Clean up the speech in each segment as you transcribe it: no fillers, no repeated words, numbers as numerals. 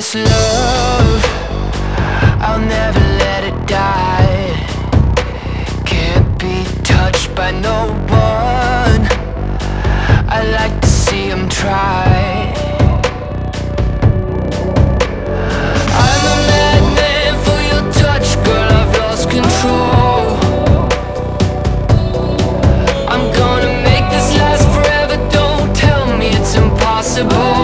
this love, I'll never let it die. Can't be touched by no one. I like to see him try. I'm a madman for your touch, girl, I've lost control. I'm gonna make this last forever, don't tell me it's impossible.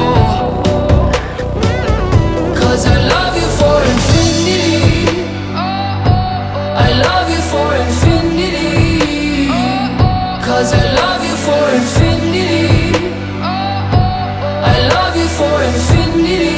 Cause I love you for infinity. I love you for infinity. Cause I love you for infinity. I love you for infinity.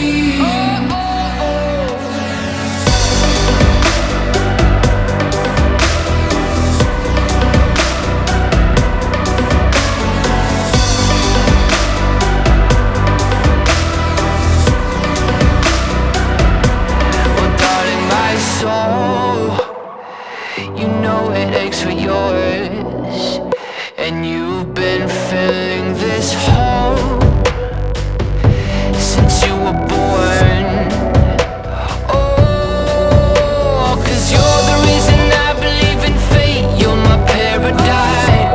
You know it aches for yours, and you've been filling this hole since you were born. Oh, 'cause you're the reason I believe in fate. You're my paradise,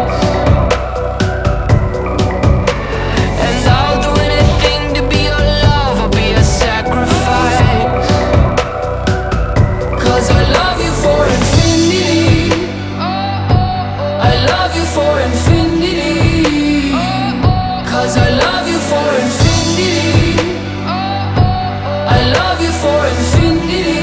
and I'll do anything to be your love. I'll be a sacrifice. 'Cause I love you for infinity. I love you for infinity. 'Cause I love you for infinity. I love you for infinity.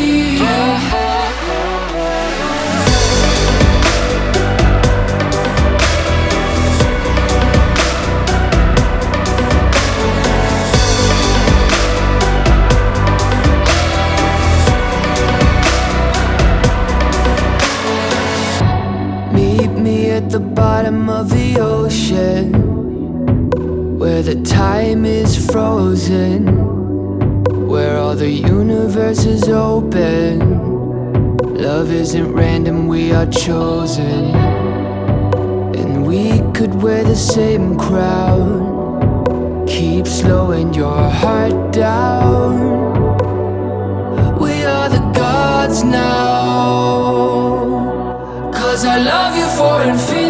Meet me at the bottom of the ocean, where the time is frozen, where all the universe is open. Love isn't random, we are chosen. And we could wear the same crown. Keep slowing your heart down. We are the gods now. 'Cause I love you for infinity.